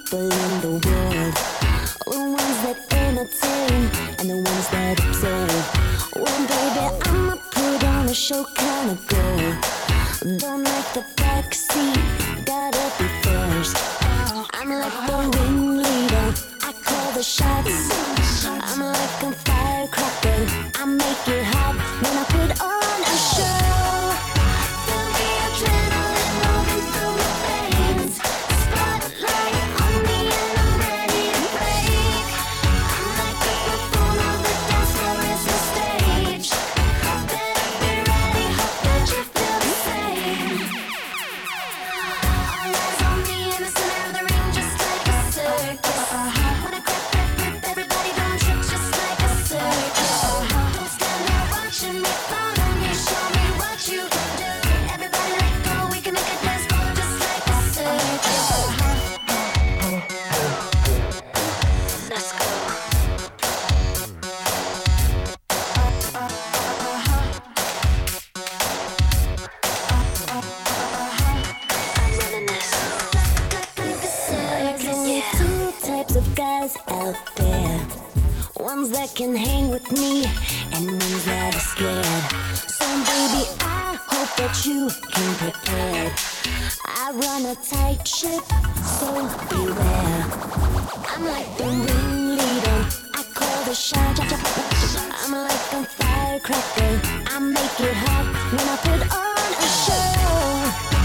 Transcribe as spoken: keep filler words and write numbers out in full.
people in the world. The ones that entertain and the ones that observe. Well, baby, I'ma put on a show kinda girl. Don't like the backseat, gotta be first. I'm like the ringleader, I call the shots. I'm like a firecracker, I make it hot when I put on a show. Feel the adrenaline moving through my veins. Spotlight on me and I'm ready to break. I'm like a performer, the dance floor is the stage. Better be ready, hope that you feel the same. All eyes on me in the center of the ring, just like a circus. When I grip, grip, grip, everybody don't trip, just like a circus. Don't stand there watching me, follow me, show me what you can do. Everybody let go, we can make a dance floor just like a circus. Let's go. I'm running this. There's only two types of guys out there. Ones that can hang with me and ones that are scared. So baby, I hope that you can prepare. I run a tight ship, so beware. I'm like the ringleader, I call the shot. I'm like a firecracker, I make it hot when I put on a show.